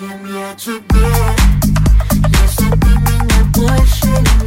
чем я тебе. Если ты меня больше не